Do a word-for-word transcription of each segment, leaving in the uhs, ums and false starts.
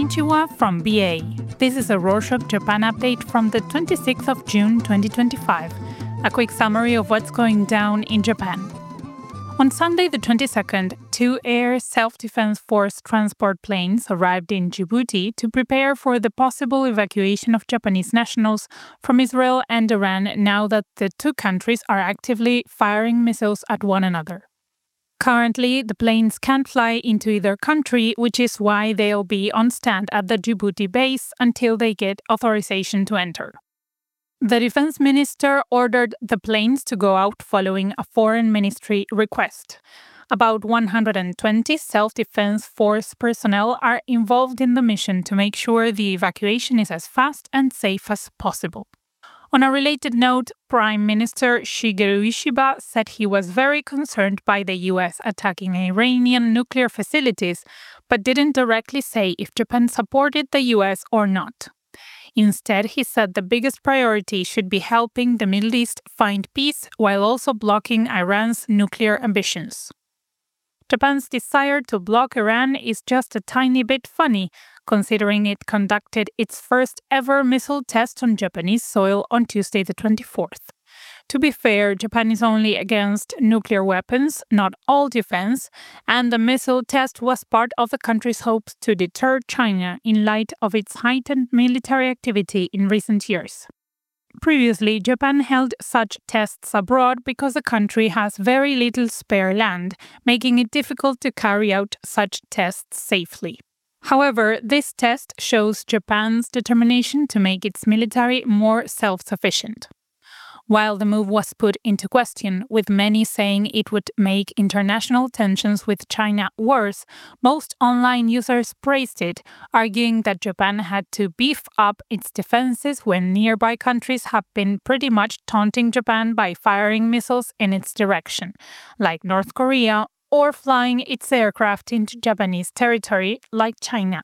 Konnichiwa from B A. This is a Rorschach Japan update from the twenty-sixth of June twenty twenty-five. A quick summary of what's going down in Japan. On Sunday the twenty-second, two Air Self-Defense Force transport planes arrived in Djibouti to prepare for the possible evacuation of Japanese nationals from Israel and Iran now that the two countries are actively firing missiles at one another. Currently, the planes can't fly into either country, which is why they'll be on stand at the Djibouti base until they get authorization to enter. The defense minister ordered the planes to go out following a foreign ministry request. About one hundred twenty self-defense force personnel are involved in the mission to make sure the evacuation is as fast and safe as possible. On a related note, Prime Minister Shigeru Ishiba said he was very concerned by the U S attacking Iranian nuclear facilities, but didn't directly say if Japan supported the U S or not. Instead, he said the biggest priority should be helping the Middle East find peace while also blocking Iran's nuclear ambitions. Japan's desire to block Iran is just a tiny bit funny, considering it conducted its first ever missile test on Japanese soil on Tuesday the twenty-fourth. To be fair, Japan is only against nuclear weapons, not all defense, and the missile test was part of the country's hopes to deter China in light of its heightened military activity in recent years. Previously, Japan held such tests abroad because the country has very little spare land, making it difficult to carry out such tests safely. However, this test shows Japan's determination to make its military more self-sufficient. While the move was put into question, with many saying it would make international tensions with China worse, most online users praised it, arguing that Japan had to beef up its defenses when nearby countries have been pretty much taunting Japan by firing missiles in its direction, like North Korea, or flying its aircraft into Japanese territory, like China.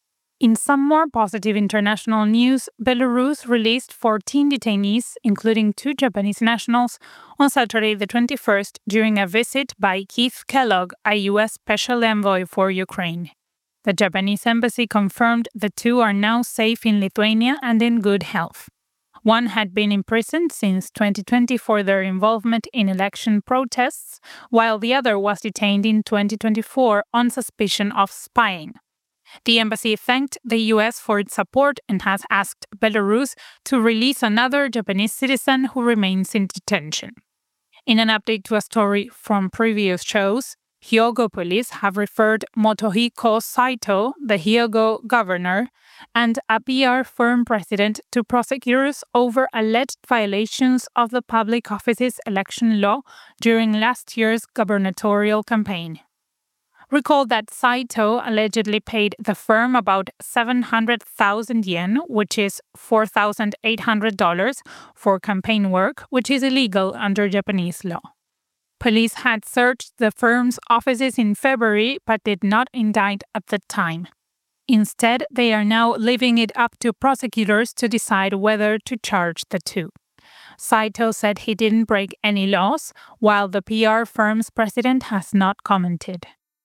In some more positive international news, Belarus released fourteen detainees, including two Japanese nationals, on Saturday the twenty-first during a visit by Keith Kellogg, a U S Special Envoy for Ukraine. The Japanese embassy confirmed the two are now safe in Lithuania and in good health. One had been imprisoned since twenty twenty for their involvement in election protests, while the other was detained in twenty twenty-four on suspicion of spying. The embassy thanked the U S for its support and has asked Belarus to release another Japanese citizen who remains in detention. In an update to a story from previous shows, Hyogo police have referred Motohiko Saito, the Hyogo governor, and a P R firm president to prosecutors over alleged violations of the public office's election law during last year's gubernatorial campaign. Recall that Saito allegedly paid the firm about seven hundred thousand yen, which is four thousand eight hundred dollars, for campaign work, which is illegal under Japanese law. Police had searched the firm's offices in February but did not indict at the time. Instead, they are now leaving it up to prosecutors to decide whether to charge the two. Saito said he didn't break any laws, while the P R firm's president has not commented.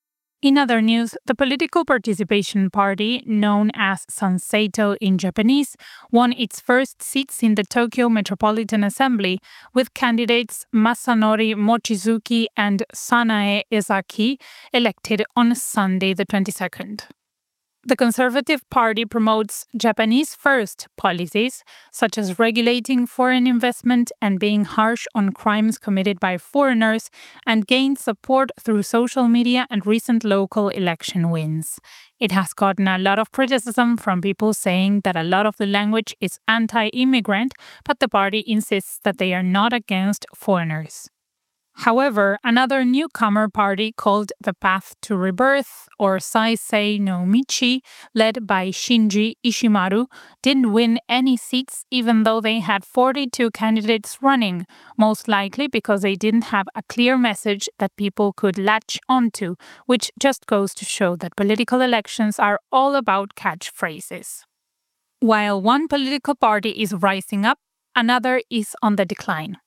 In other news, the political participation party, known as Sanseito in Japanese, won its first seats in the Tokyo Metropolitan Assembly, with candidates Masanori Mochizuki and Sanae Ezaki elected on Sunday the twenty-second. The Conservative Party promotes Japanese-first policies, such as regulating foreign investment and being harsh on crimes committed by foreigners, and gained support through social media and recent local election wins. It has gotten a lot of criticism from people saying that a lot of the language is anti-immigrant, but the party insists that they are not against foreigners. However, another newcomer party called the Path to Rebirth, or Saisei no Michi, led by Shinji Ishimaru, didn't win any seats even though they had forty-two candidates running, most likely because they didn't have a clear message that people could latch onto, which just goes to show that political elections are all about catchphrases. While one political party is rising up, another is on the decline.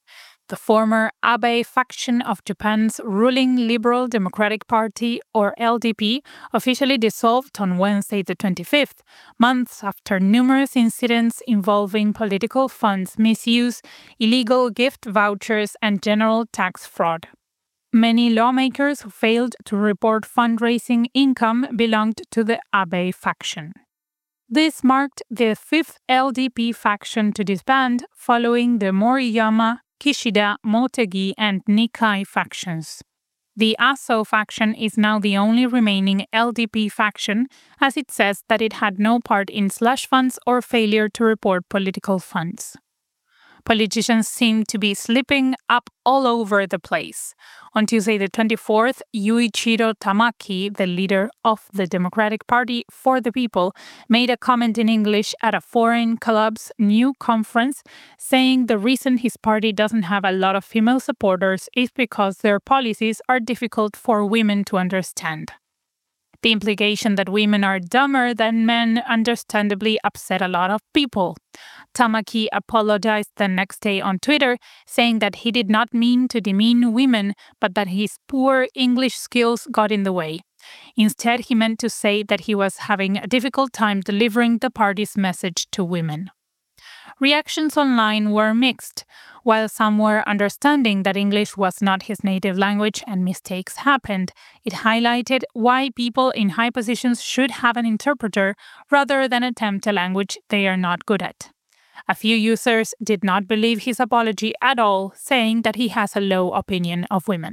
The former Abe faction of Japan's ruling Liberal Democratic Party, or L D P, officially dissolved on Wednesday the twenty-fifth, months after numerous incidents involving political funds misuse, illegal gift vouchers, and general tax fraud. Many lawmakers who failed to report fundraising income belonged to the Abe faction. This marked the fifth L D P faction to disband, following the Moriyama, Kishida, Motegi, and Nikai factions. The Aso faction is now the only remaining L D P faction, as it says that it had no part in slush funds or failure to report political funds. Politicians seem to be slipping up all over the place. On Tuesday the twenty-fourth, Yuichiro Tamaki, the leader of the Democratic Party for the People, made a comment in English at a foreign club's new conference, saying the reason his party doesn't have a lot of female supporters is because their policies are difficult for women to understand. The implication that women are dumber than men understandably upset a lot of people. Tamaki apologized the next day on Twitter, saying that he did not mean to demean women, but that his poor English skills got in the way. Instead, he meant to say that he was having a difficult time delivering the party's message to women. Reactions online were mixed. While some were understanding that English was not his native language and mistakes happened, it highlighted why people in high positions should have an interpreter rather than attempt a language they are not good at. A few users did not believe his apology at all, saying that he has a low opinion of women.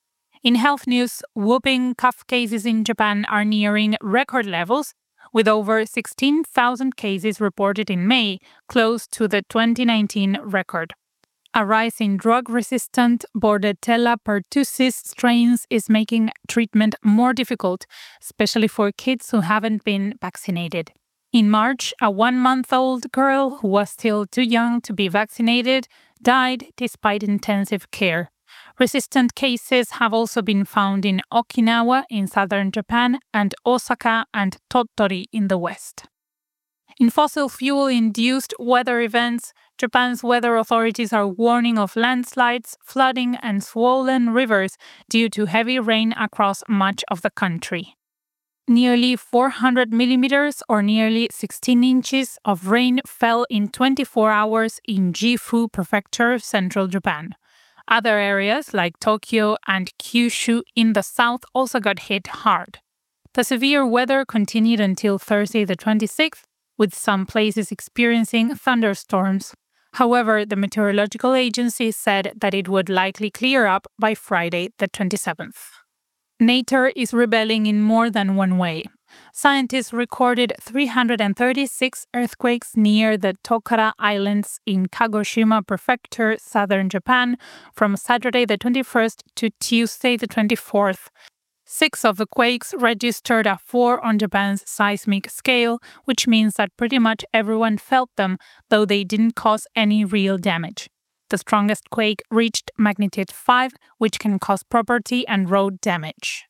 In health news, whooping cough cases in Japan are nearing record levels, with over sixteen thousand cases reported in May, close to the twenty nineteen record. A rise in drug-resistant Bordetella pertussis strains is making treatment more difficult, especially for kids who haven't been vaccinated. In March, a one-month-old girl who was still too young to be vaccinated died despite intensive care. Resistant cases have also been found in Okinawa in southern Japan and Osaka and Tottori in the west. In fossil fuel-induced weather events, Japan's weather authorities are warning of landslides, flooding, and swollen rivers due to heavy rain across much of the country. Nearly four hundred millimeters, or nearly sixteen inches, of rain fell in twenty-four hours in Gifu Prefecture, central Japan. Other areas like Tokyo and Kyushu in the south also got hit hard. The severe weather continued until Thursday the twenty-sixth, with some places experiencing thunderstorms. However, the meteorological agency said that it would likely clear up by Friday the twenty-seventh. Nature is rebelling in more than one way. Scientists recorded three hundred thirty-six earthquakes near the Tokara Islands in Kagoshima Prefecture, southern Japan, from Saturday the twenty-first to Tuesday the twenty-fourth. Six of the quakes registered a four on Japan's seismic scale, which means that pretty much everyone felt them, though they didn't cause any real damage. The strongest quake reached magnitude five, which can cause property and road damage.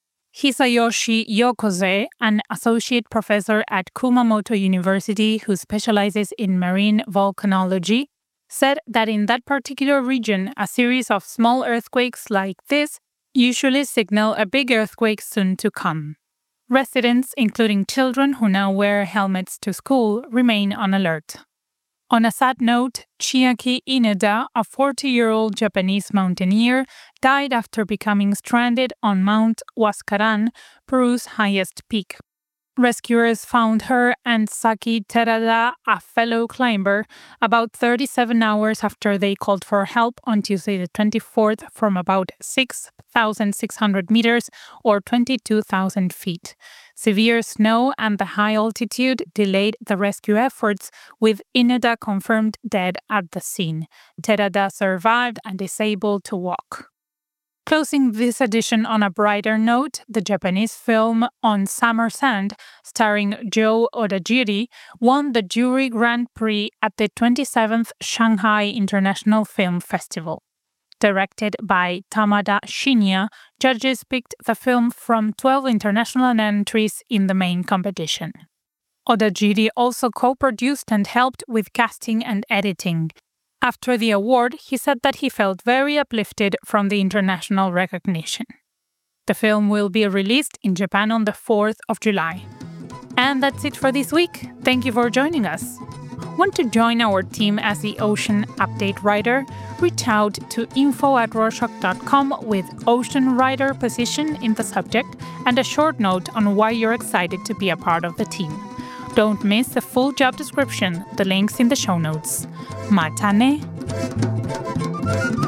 Hisayoshi Yokoze, an associate professor at Kumamoto University who specializes in marine volcanology, said that in that particular region, a series of small earthquakes like this usually signal a big earthquake soon to come. Residents, including children who now wear helmets to school, remain on alert. On a sad note, Chiaki Ineda, a forty-year-old Japanese mountaineer, died after becoming stranded on Mount Huascaran, Peru's highest peak. Rescuers found her and Saki Terada, a fellow climber, about thirty-seven hours after they called for help on Tuesday the twenty-fourth from about six thousand six hundred meters or twenty-two thousand feet. Severe snow and the high altitude delayed the rescue efforts, with Ineda confirmed dead at the scene. Terada survived and is able to walk. Closing this edition on a brighter note, the Japanese film On Summer Sand, starring Joe Odajiri, won the Jury Grand Prix at the twenty-seventh Shanghai International Film Festival. Directed by Tamada Shinya, judges picked the film from twelve international entries in the main competition. Odajiri also co-produced and helped with casting and editing. After the award, he said that he felt very uplifted from the international recognition. The film will be released in Japan on the fourth of July. And that's it for this week. Thank you for joining us. Want to join our team as the Ocean Update Writer? Reach out to info at rorschach dot com with Ocean Writer position in the subject and a short note on why you're excited to be a part of the team. Don't miss the full job description, the links in the show notes. Matane!